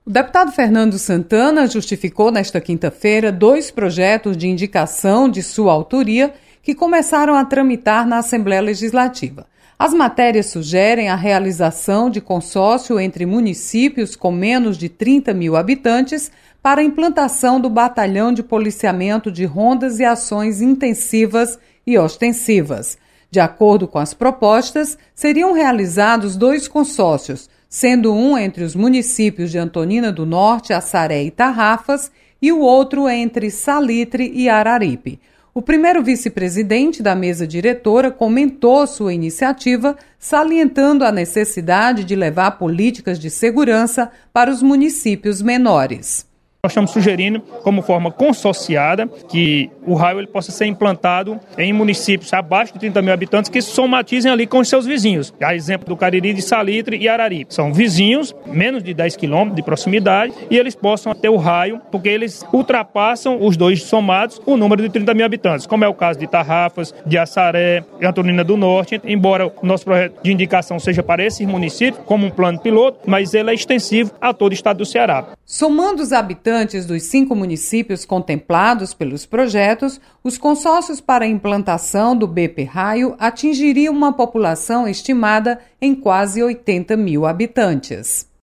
O deputado Fernando Santana justificou nesta quinta-feira 2 projetos de indicação de sua autoria que começaram a tramitar na Assembleia Legislativa. As matérias sugerem a realização de consórcio entre municípios com menos de 30 mil habitantes para a implantação do Batalhão de Policiamento de Rondas e Ações Intensivas e Ostensivas. De acordo com as propostas, seriam realizados 2 consórcios, sendo um entre os municípios de Antonina do Norte, Assaré e Tarrafas e o outro entre Salitre e Araripe. O primeiro vice-presidente da mesa diretora comentou sua iniciativa, salientando a necessidade de levar políticas de segurança para os municípios menores. Nós estamos sugerindo, como forma consorciada, que o raio ele possa ser implantado em municípios abaixo de 30 mil habitantes que se somatizem ali com os seus vizinhos. A exemplo do Cariri, de Salitre e Araripe. São vizinhos, menos de 10 quilômetros de proximidade, e eles possam ter o raio, porque eles ultrapassam os 2 somados o número de 30 mil habitantes, como é o caso de Tarrafas, de Assaré e Antonina do Norte. Embora o nosso projeto de indicação seja para esses municípios, como um plano piloto, mas ele é extensivo a todo o estado do Ceará. Somando os habitantes dos 5 municípios contemplados pelos projetos, os consórcios para a implantação do BP Raio atingiriam uma população estimada em quase 80 mil habitantes.